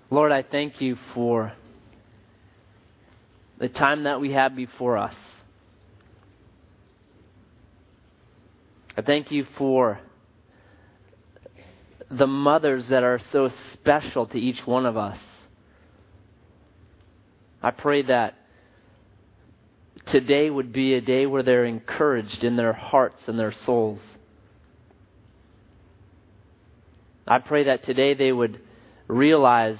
Lord, I thank you for the time that we have before us. I thank you for the mothers that are so special to each one of us. I pray that today would be a day where they're encouraged in their hearts and their souls. I pray that today they would realize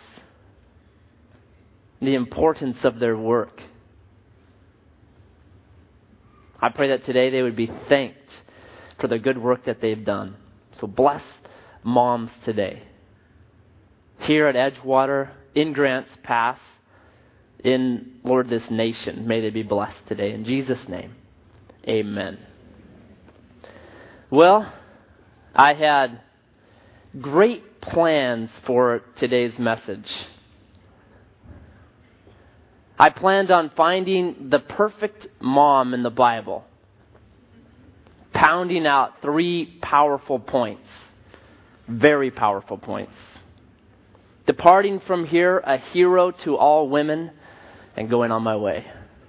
the importance of their work. I pray that today they would be thanked for the good work that they've done. So bless moms today. Here at Edgewater, in Grants Pass, in, Lord, this nation, may they be blessed today. In Jesus' name, amen. Well, I had great plans for today's message. I planned on finding the perfect mom in the Bible, pounding out 3 powerful points, very powerful points. Departing from here, a hero to all women, and going on my way.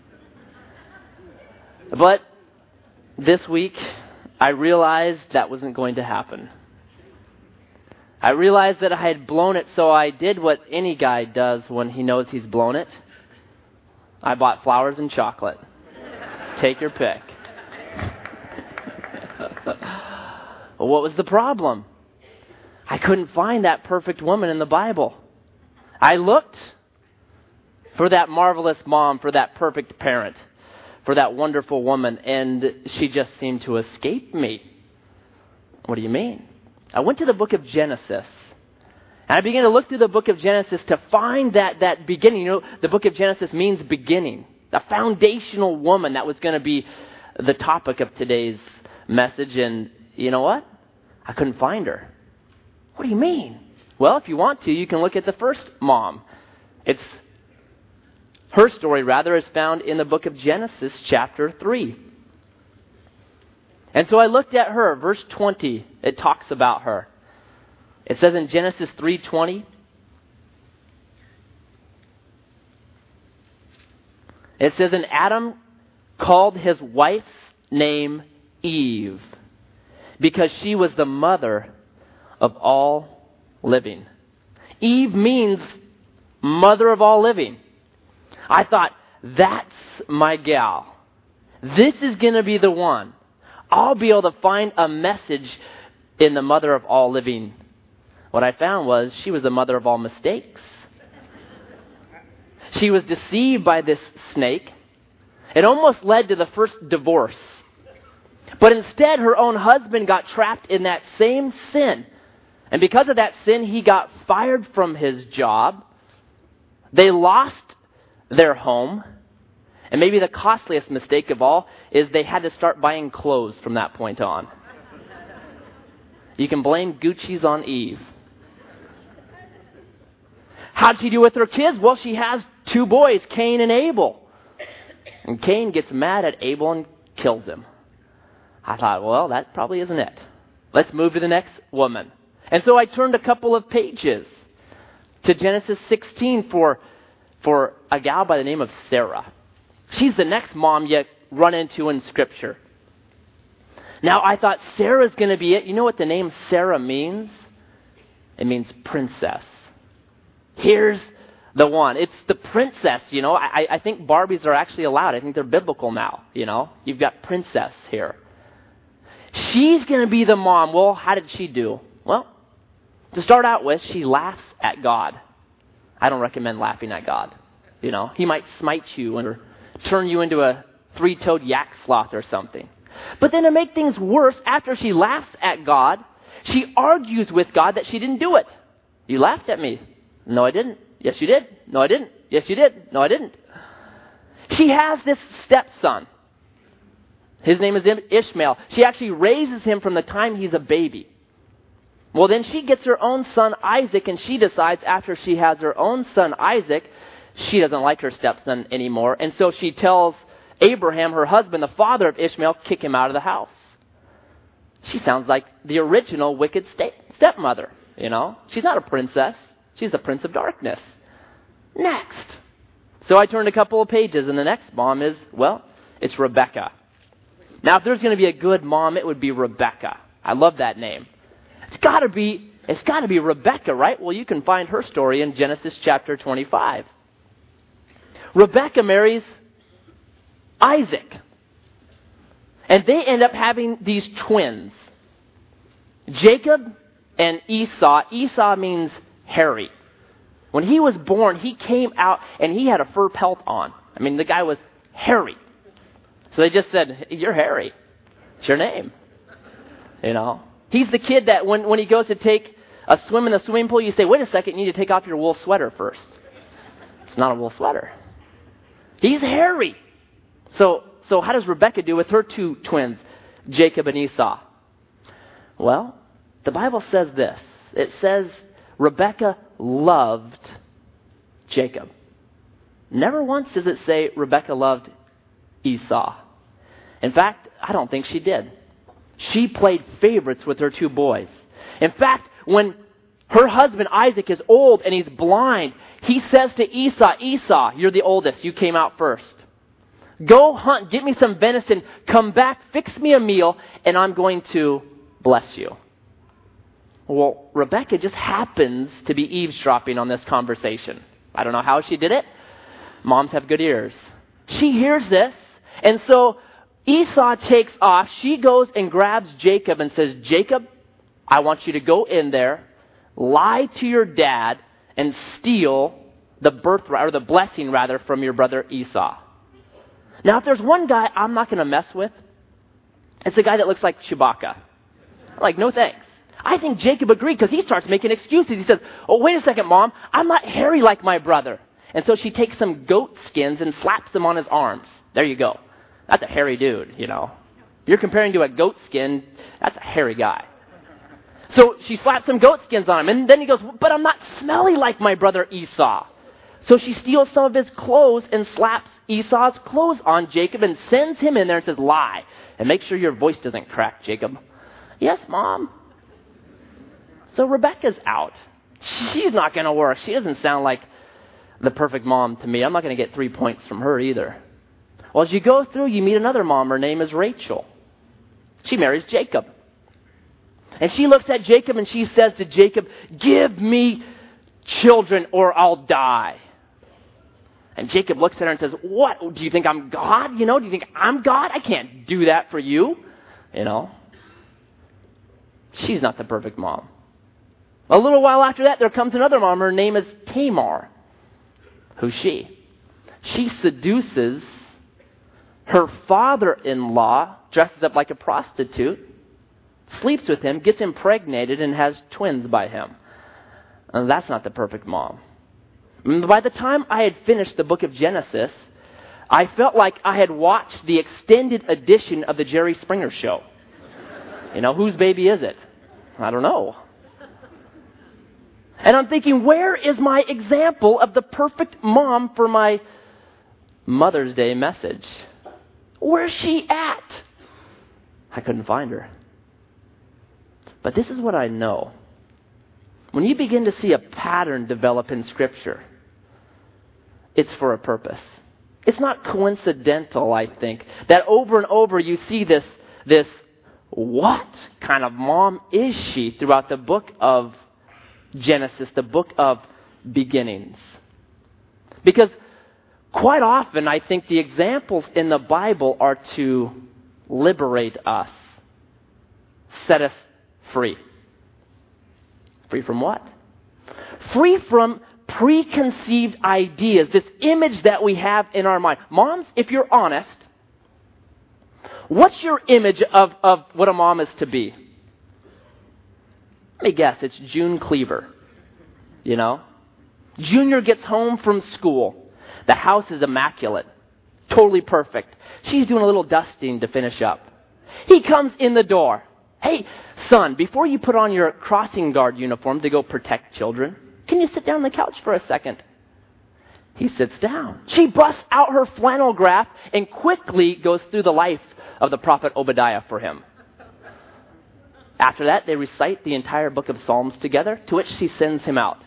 But this week, I realized that wasn't going to happen. I realized that I had blown it, so I did what any guy does when he knows he's blown it. I bought flowers and chocolate. Take your pick. Well, what was the problem? I couldn't find that perfect woman in the Bible. I looked for that marvelous mom, for that perfect parent, for that wonderful woman, and she just seemed to escape me. What do you mean? I went to the book of Genesis, and I began to look through the book of Genesis to find that beginning. You know, the book of Genesis means beginning. The foundational woman that was going to be the topic of today's message. And you know what? I couldn't find her. What do you mean? Well, if you want to, you can look at the first mom. Her story, is found in the book of Genesis, chapter 3. And so I looked at her. Verse 20, it talks about her. It says in Genesis 3:20, it says, and Adam called his wife's name Eve, because she was the mother of all living. Eve means mother of all living. I thought, that's my gal. This is going to be the one. I'll be able to find a message in the mother of all living. What I found was she was the mother of all mistakes. She was deceived by this snake. It almost led to the first divorce. But instead, her own husband got trapped in that same sin. And because of that sin, he got fired from his job. They lost their home. And maybe the costliest mistake of all is they had to start buying clothes from that point on. You can blame Gucci's on Eve. How'd she do with her kids? Well, she has 2 boys, Cain and Abel. And Cain gets mad at Abel and kills him. I thought, well, that probably isn't it. Let's move to the next woman. And so I turned a couple of pages to Genesis 16 for a gal by the name of Sarah. She's the next mom you run into in Scripture. Now, I thought Sarah's going to be it. You know what the name Sarah means? It means princess. Here's the one. It's the princess, you know. I think Barbies are actually allowed. I think they're biblical now, you know. You've got princess here. She's going to be the mom. Well, how did she do? Well, to start out with, she laughs at God. I don't recommend laughing at God. You know, he might smite you or turn you into a 3-toed yak sloth or something. But then to make things worse, after she laughs at God, she argues with God that she didn't do it. You laughed at me. No, I didn't. Yes, you did. No, I didn't. Yes, you did. No, I didn't. She has this stepson. His name is Ishmael. She actually raises him from the time he's a baby. Well, then she gets her own son Isaac, and she decides after she has her own son Isaac, she doesn't like her stepson anymore. And so she tells Abraham, her husband, the father of Ishmael, kick him out of the house. She sounds like the original wicked stepmother, you know. She's not a princess. She's the prince of darkness. Next. So I turned a couple of pages, and the next mom is, well, it's Rebecca. Now, if there's going to be a good mom, it would be Rebecca. I love that name. It's got to be Rebecca, right? Well, you can find her story in Genesis chapter 25. Rebecca marries Isaac. And they end up having these twins, Jacob and Esau. Esau means hairy. When he was born, he came out and he had a fur pelt on. I mean, the guy was hairy. So they just said, you're hairy. It's your name. You know? He's the kid that when he goes to take a swim in the swimming pool, you say, wait a second, you need to take off your wool sweater first. It's not a wool sweater. He's hairy. So how does Rebecca do with her two twins, Jacob and Esau? Well, the Bible says this. It says Rebecca loved Jacob. Never once does it say Rebecca loved Esau. In fact, I don't think she did. She played favorites with her two boys. In fact, when her husband Isaac is old and he's blind, he says to Esau, Esau, you're the oldest, you came out first. Go hunt, get me some venison, come back, fix me a meal, and I'm going to bless you. Well, Rebecca just happens to be eavesdropping on this conversation. I don't know how she did it. Moms have good ears. She hears this, and so Esau takes off. She goes and grabs Jacob and says, Jacob, I want you to go in there, lie to your dad, and steal the birthright, or the blessing rather, from your brother Esau. Now, if there's one guy I'm not going to mess with, it's the guy that looks like Chewbacca. I'm like, no thanks. I think Jacob agreed because he starts making excuses. He says, oh, wait a second, Mom. I'm not hairy like my brother. And so she takes some goat skins and slaps them on his arms. There you go. That's a hairy dude, you know. If you're comparing to a goat skin, that's a hairy guy. So she slaps some goat skins on him. And then he goes, but I'm not smelly like my brother Esau. So she steals some of his clothes and slaps Esau's clothes on Jacob and sends him in there and says, lie. And make sure your voice doesn't crack, Jacob. Yes, Mom. So Rebecca's out. She's not going to work. She doesn't sound like the perfect mom to me. I'm not going to get 3 points from her either. Well, as you go through, you meet another mom. Her name is Rachel. She marries Jacob. And she looks at Jacob and she says to Jacob, give me children or I'll die. And Jacob looks at her and says, what? Do you think I'm God? You know, do you think I'm God? I can't do that for you. You know. She's not the perfect mom. A little while after that, there comes another mom. Her name is Tamar. Who's she? She seduces her father-in-law, dresses up like a prostitute, sleeps with him, gets impregnated, and has twins by him. And that's not the perfect mom. By the time I had finished the book of Genesis, I felt like I had watched the extended edition of the Jerry Springer Show. You know, whose baby is it? I don't know. And I'm thinking, where is my example of the perfect mom for my Mother's Day message? Where's she at? I couldn't find her. But this is what I know. When you begin to see a pattern develop in Scripture, it's for a purpose. It's not coincidental, I think, that over and over you see this what kind of mom is she throughout the book of Genesis, the book of beginnings. Because quite often I think the examples in the Bible are to liberate us, set us free. Free from what? Free from preconceived ideas, this image that we have in our mind. Moms, if you're honest, what's your image of what a mom is to be? Let me guess, it's June Cleaver. You know? Junior gets home from school. The house is immaculate. Totally perfect. She's doing a little dusting to finish up. He comes in the door. Hey, son, before you put on your crossing guard uniform to go protect children, can you sit down on the couch for a second? He sits down. She busts out her flannel graph and quickly goes through the life of the prophet Obadiah for him. After that, they recite the entire book of Psalms together, to which she sends him out.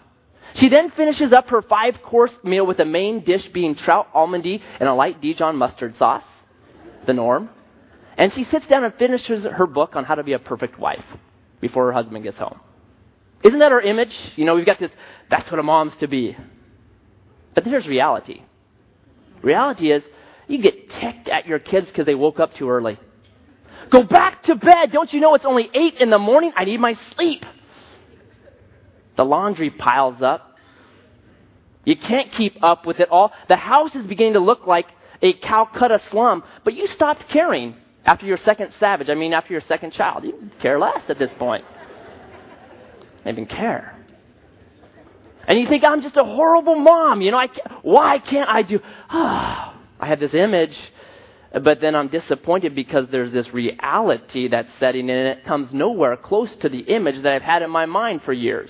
She then finishes up her 5-course meal with the main dish being trout almondy and a light Dijon mustard sauce, the norm. And she sits down and finishes her book on how to be a perfect wife before her husband gets home. Isn't that our image? We've got this, that's what a mom's to be. But here's reality. Reality is, you get ticked at your kids because they woke up too early. Go back to bed. Don't you know it's only 8 in the morning? I need my sleep. The laundry piles up. You can't keep up with it all. The house is beginning to look like a Calcutta slum, but you stopped caring after your second after your second child. You care less at this point. Don't even care. And you think, I'm just a horrible mom. Why can't I do... I have this image, but then I'm disappointed because there's this reality that's setting in, and it comes nowhere close to the image that I've had in my mind for years.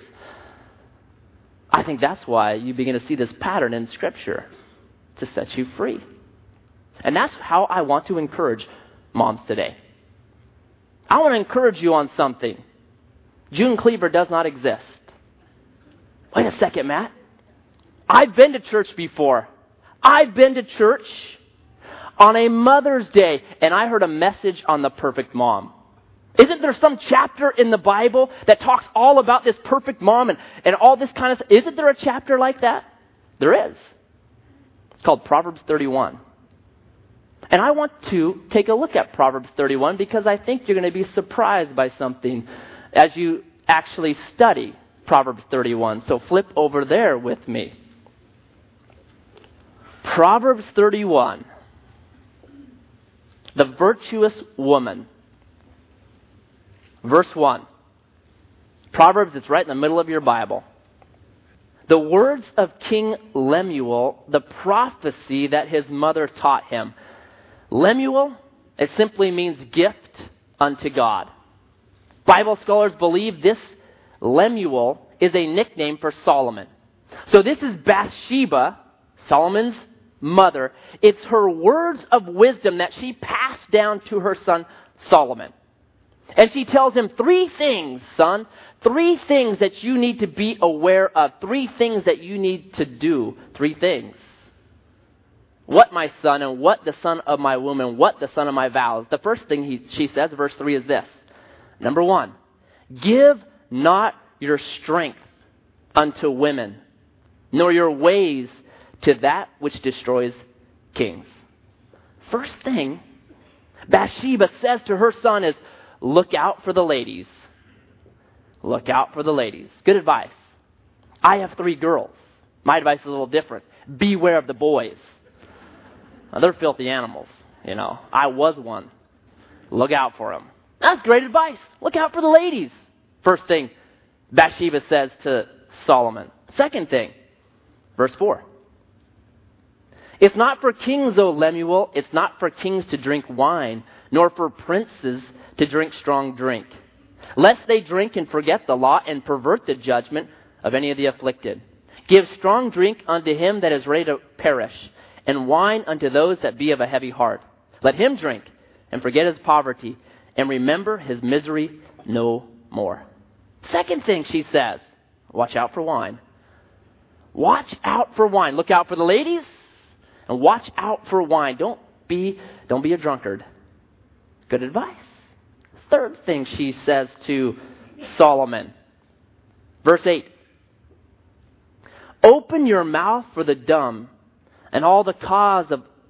I think that's why you begin to see this pattern in Scripture to set you free. And that's how I want to encourage moms today. I want to encourage you on something. June Cleaver does not exist. Wait a second, Matt. I've been to church before. I've been to church on a Mother's Day, and I heard a message on the perfect mom. Isn't there some chapter in the Bible that talks all about this perfect mom and all this kind of stuff? Isn't there a chapter like that? There is. It's called Proverbs 31. And I want to take a look at Proverbs 31 because I think you're going to be surprised by something as you actually study Proverbs 31. So flip over there with me. Proverbs 31. The virtuous woman. Verse 1. Proverbs, it's right in the middle of your Bible. The words of King Lemuel, the prophecy that his mother taught him. Lemuel, it simply means gift unto God. Bible scholars believe this Lemuel is a nickname for Solomon. So this is Bathsheba, Solomon's mother. It's her words of wisdom that she passed down to her son Solomon. And she tells him 3 things, son. 3 things that you need to be aware of. 3 things that you need to do. 3 things. What my son, and what the son of my womb, and what the son of my vows. The first thing she says, verse 3, is this. Number 1, give not your strength unto women, nor your ways to that which destroys kings. First thing Bathsheba says to her son is, look out for the ladies. Look out for the ladies. Good advice. I have 3 girls. My advice is a little different. Beware of the boys. Now, they're filthy animals. I was one. Look out for them. That's great advice. Look out for the ladies. First thing Bathsheba says to Solomon. Second thing, verse 4. It's not for kings, O Lemuel, it's not for kings to drink wine, nor for princes to drink strong drink, lest they drink and forget the law and pervert the judgment of any of the afflicted. Give strong drink unto him that is ready to perish, and wine unto those that be of a heavy heart. Let him drink and forget his poverty, and remember his misery no more. Second thing she says, watch out for wine. Watch out for wine. Look out for the ladies, and watch out for wine. Don't be a drunkard. Good advice. Third thing she says to Solomon. Verse 8. Open your mouth for the dumb, and for the cause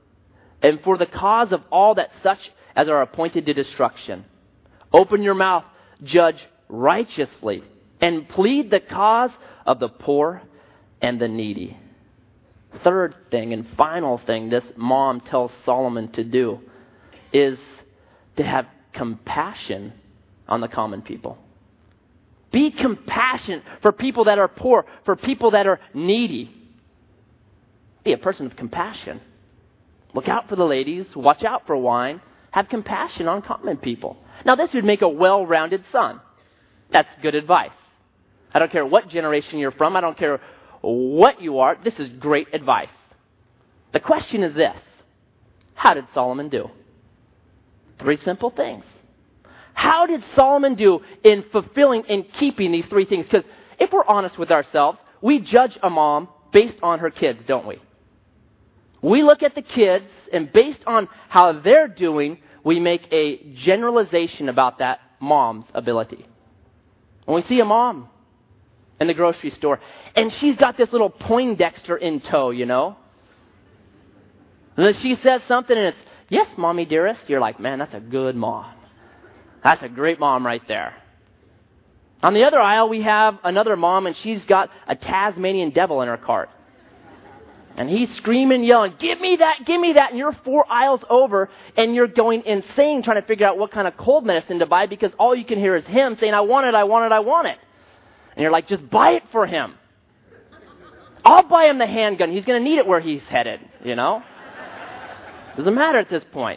of all that such as are appointed to destruction. Open your mouth, judge righteously, and plead the cause of the poor and the needy. Third thing and final thing this mom tells Solomon to do is to have compassion on the common people. Be compassionate for people that are poor, for people that are needy. Be a person of compassion. Look out for the ladies. Watch out for wine. Have compassion on common people. Now, this would make a well-rounded son. That's good advice. I don't care what generation you're from. I don't care what you are. This is great advice. The question is this. How did Solomon do? 3 simple things. How did Solomon do in fulfilling and keeping these 3 things? Because if we're honest with ourselves, we judge a mom based on her kids, don't we? We look at the kids, and based on how they're doing, we make a generalization about that mom's ability. When we see a mom in the grocery store, and she's got this little Poindexter in tow, you know? And then she says something, and it's, yes, mommy dearest. You're like, man, that's a good mom. That's a great mom right there. On the other aisle, we have another mom, and she's got a Tasmanian devil in her cart. And he's screaming, yelling, give me that, give me that. And you're 4 aisles over, and you're going insane trying to figure out what kind of cold medicine to buy because all you can hear is him saying, I want it, I want it, I want it. And you're like, just buy it for him. I'll buy him the handgun. He's going to need it where he's headed, you know? Doesn't matter at this point.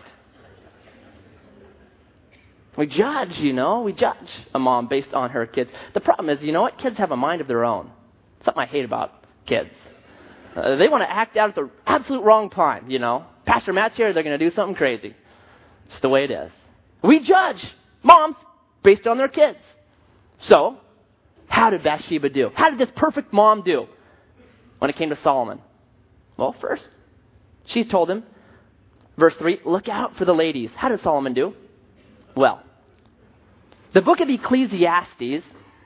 We judge, you know? We judge a mom based on her kids. The problem is, you know what? Kids have a mind of their own. Something I hate about kids. They want to act out at the absolute wrong time, you know? Pastor Matt's here, they're going to do something crazy. It's the way it is. We judge moms based on their kids. So, how did Bathsheba do? How did this perfect mom do when it came to Solomon? Well, first, she told him, verse 3, look out for the ladies. How did Solomon do? Well, the book of Ecclesiastes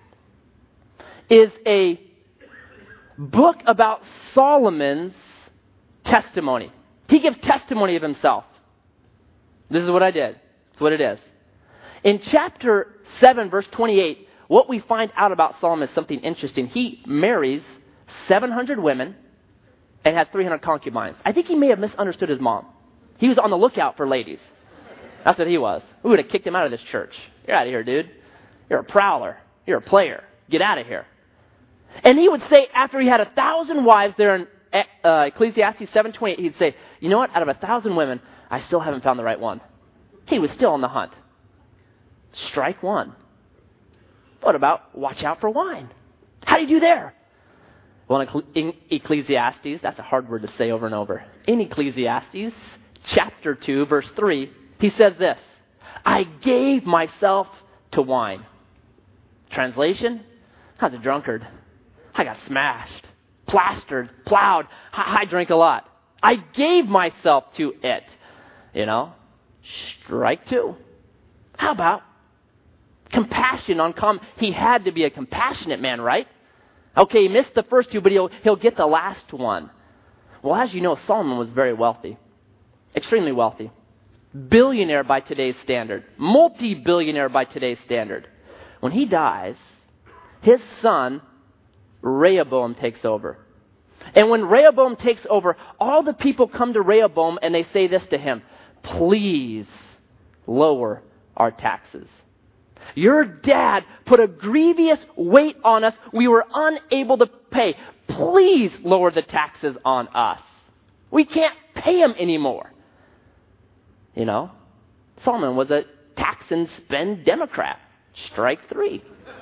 is a book about Solomon's testimony. He gives testimony of himself. This is what I did. That's what it is. In chapter 7, verse 28, what we find out about Solomon is something interesting. He marries 700 women and has 300 concubines. I think he may have misunderstood his mom. He was on the lookout for ladies. That's what he was. We would have kicked him out of this church. You're out of here, dude. You're a prowler. You're a player. Get out of here. And he would say, after he had 1,000 wives there in Ecclesiastes 7:28, he'd say, you know what? Out of 1,000 women, I still haven't found the right one. He was still on the hunt. Strike one. What about watch out for wine? How do you do there? Well, in Ecclesiastes, that's a hard word to say over and over. In Ecclesiastes, chapter 2, verse 3, he says this, I gave myself to wine. Translation, I was a drunkard. I got smashed, plastered, plowed. I drank a lot. I gave myself to it. You know, strike two. How about compassion on he had to be a compassionate man, right? Okay, he missed the first two, but he'll get the last one. Well, as you know, Solomon was very wealthy. Extremely wealthy. Billionaire by today's standard. Multi-billionaire by today's standard. When he dies, his son, Rehoboam, takes over. And when Rehoboam takes over, all the people come to Rehoboam and they say this to him, please lower our taxes. Your dad put a grievous weight on us we were unable to pay. Please lower the taxes on us. We can't pay him anymore. You know, Solomon was a tax and spend Democrat. Strike three.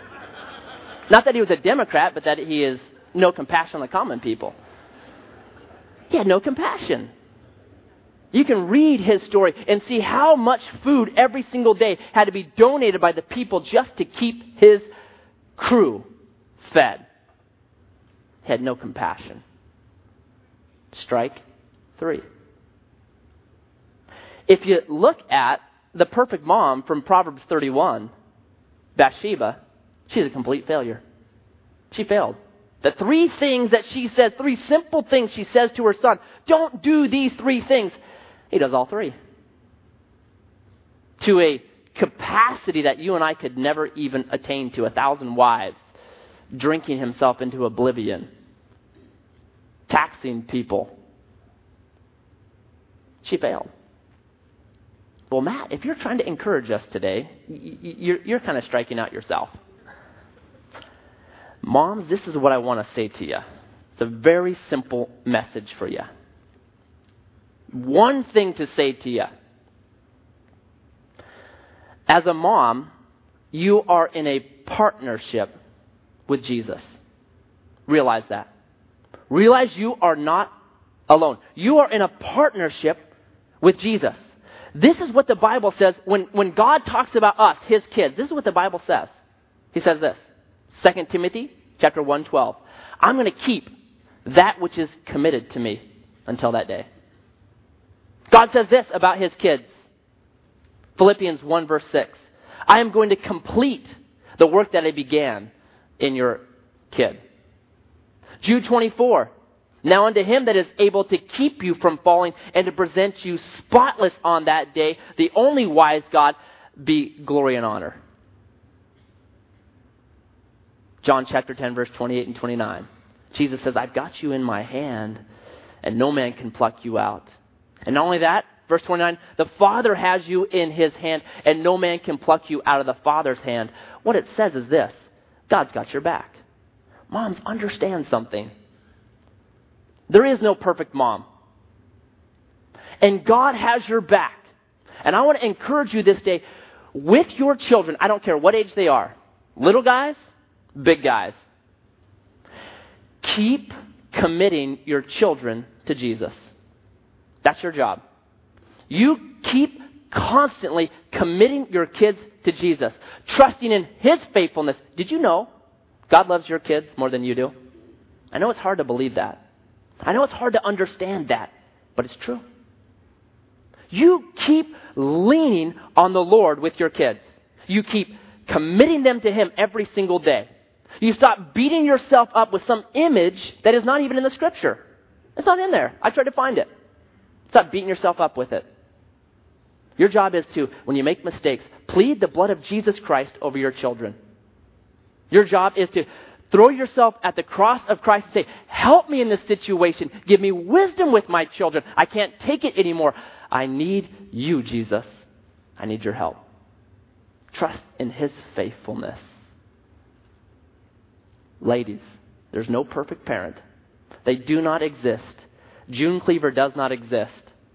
Not that he was a Democrat, but that he has no compassion on the common people. He had no compassion. You can read his story and see how much food every single day had to be donated by the people just to keep his crew fed. He had no compassion. Strike three. If you look at the perfect mom from Proverbs 31, Bathsheba, she's a complete failure. She failed. The three things that she says, three simple things she says to her son, don't do these three things. He does all three. To a capacity that you and I could never even attain to, 1,000 wives, drinking himself into oblivion, taxing people. She failed. Well, Matt, if you're trying to encourage us today, you're kind of striking out yourself. Moms, this is what I want to say to you. It's a very simple message for you. One thing to say to you. As a mom, you are in a partnership with Jesus. Realize that. Realize you are not alone. You are in a partnership with Jesus. This is what the Bible says when God talks about us, his kids. This is what the Bible says. He says this, 2 Timothy chapter 1:12. I'm going to keep that which is committed to me until that day. God says this about his kids. Philippians 1 verse 6. I am going to complete the work that I began in your kid. Jude 24. Now unto him that is able to keep you from falling and to present you spotless on that day, the only wise God, be glory and honor. John chapter 10 verse 28 and 29. Jesus says, I've got you in my hand and no man can pluck you out. And not only that, verse 29, the Father has you in his hand and no man can pluck you out of the Father's hand. What it says is this: God's got your back. Moms, understand something. There is no perfect mom. And God has your back. And I want to encourage you this day, with your children, I don't care what age they are, little guys, big guys, keep committing your children to Jesus. That's your job. You keep constantly committing your kids to Jesus, trusting in his faithfulness. Did you know God loves your kids more than you do? I know it's hard to believe that. I know it's hard to understand that, but it's true. You keep leaning on the Lord with your kids. You keep committing them to him every single day. You stop beating yourself up with some image that is not even in the Scripture. It's not in there. I tried to find it. Stop beating yourself up with it. Your job is to, when you make mistakes, plead the blood of Jesus Christ over your children. Your job is to throw yourself at the cross of Christ and say, help me in this situation. Give me wisdom with my children. I can't take it anymore. I need you, Jesus. I need your help. Trust in his faithfulness. Ladies, there's no perfect parent. They do not exist. June Cleaver does not exist.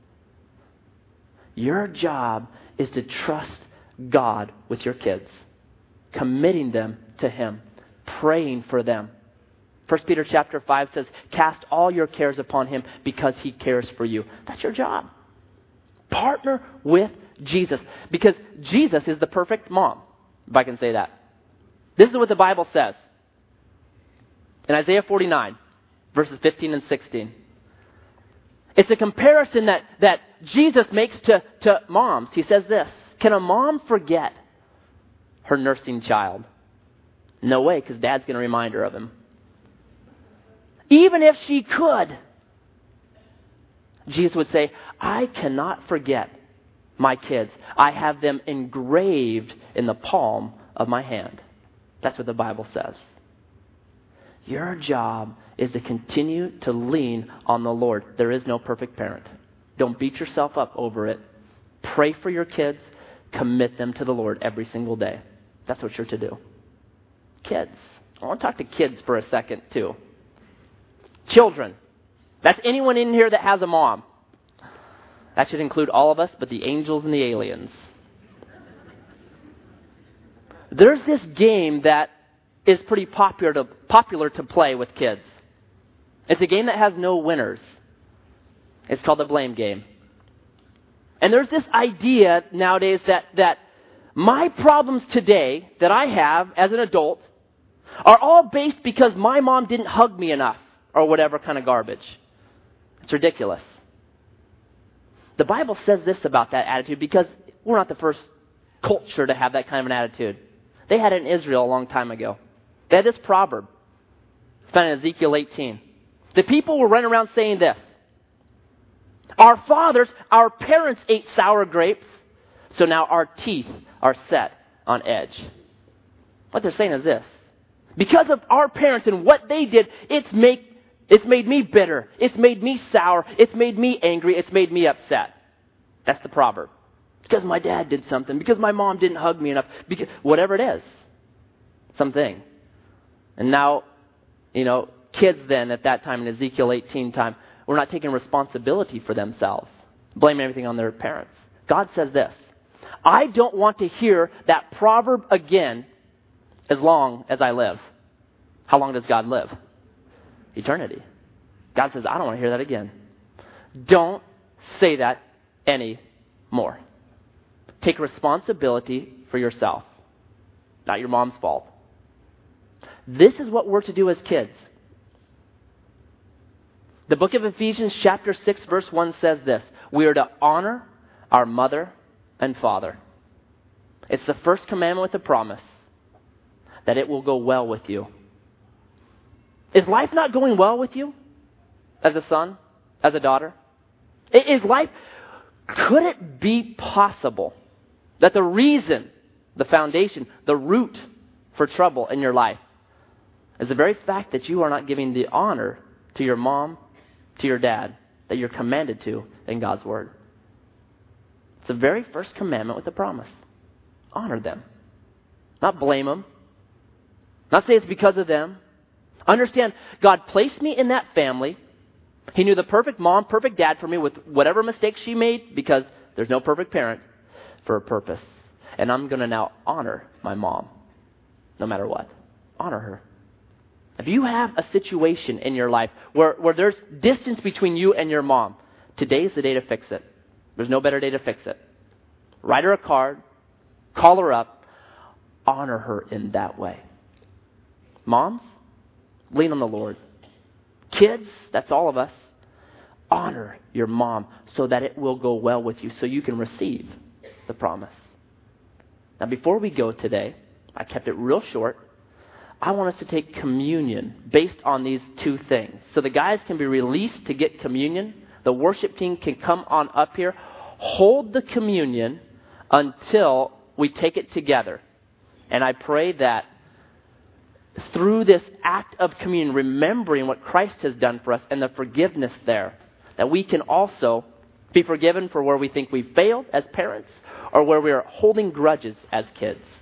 Your job is to trust God with your kids, committing them to him, praying for them. 1 Peter chapter 5 says, cast all your cares upon him because he cares for you. That's your job. Partner with Jesus, because Jesus is the perfect mom, if I can say that. This is what the Bible says. In Isaiah 49, verses 15 and 16. It's a comparison that Jesus makes to moms. He says this: can a mom forget her nursing child? No way, because dad's going to remind her of him. Even if she could, Jesus would say, I cannot forget my kids. I have them engraved in the palm of my hand. That's what the Bible says. Your job is to continue to lean on the Lord. There is no perfect parent. Don't beat yourself up over it. Pray for your kids. Commit them to the Lord every single day. That's what you're to do. Kids. I want to talk to kids for a second too. Children. That's anyone in here that has a mom. That should include all of us, but the angels and the aliens. There's this game that is pretty popular to play with kids. It's a game that has no winners. It's called the blame game. And there's this idea nowadays that my problems today that I have as an adult are all based because my mom didn't hug me enough or whatever kind of garbage. It's ridiculous. The Bible says this about that attitude because we're not the first culture to have that kind of an attitude. They had it in Israel a long time ago. They had this proverb. It's found in Ezekiel 18. The people were running around saying this: our fathers, our parents ate sour grapes, so now our teeth are set on edge. What they're saying is this: because of our parents and what they did, it's made me bitter. It's made me sour. It's made me angry. It's made me upset. That's the proverb. Because my dad did something. Because my mom didn't hug me enough. Because whatever it is. Something. And now, kids then at that time in Ezekiel 18 time were not taking responsibility for themselves. Blaming everything on their parents. God says this: I don't want to hear that proverb again as long as I live. How long does God live? Eternity. God says, I don't want to hear that again. Don't say that anymore. Take responsibility for yourself. Not your mom's fault. This is what we're to do as kids. The book of Ephesians chapter 6 verse 1 says this: we are to honor our mother and father. It's the first commandment with a promise that it will go well with you. Is life not going well with you as a son, as a daughter? Is life, could it be possible that the reason, the foundation, the root for trouble in your life is the very fact that you are not giving the honor to your mom, to your dad, that you're commanded to in God's Word? It's the very first commandment with a promise. Honor them. Not blame them. Not say it's because of them. Understand, God placed me in that family. He knew the perfect mom, perfect dad for me with whatever mistakes she made, because there's no perfect parent, for a purpose. And I'm going to now honor my mom, no matter what. Honor her. If you have a situation in your life where there's distance between you and your mom, today's the day to fix it. There's no better day to fix it. Write her a card. Call her up. Honor her in that way. Moms, lean on the Lord. Kids, that's all of us. Honor your mom so that it will go well with you, so you can receive the promise. Now, before we go today, I kept it real short. I want us to take communion based on these two things. So the guys can be released to get communion. The worship team can come on up here. Hold the communion until we take it together. And I pray that through this act of communion, remembering what Christ has done for us and the forgiveness there, that we can also be forgiven for where we think we failed as parents or where we are holding grudges as kids.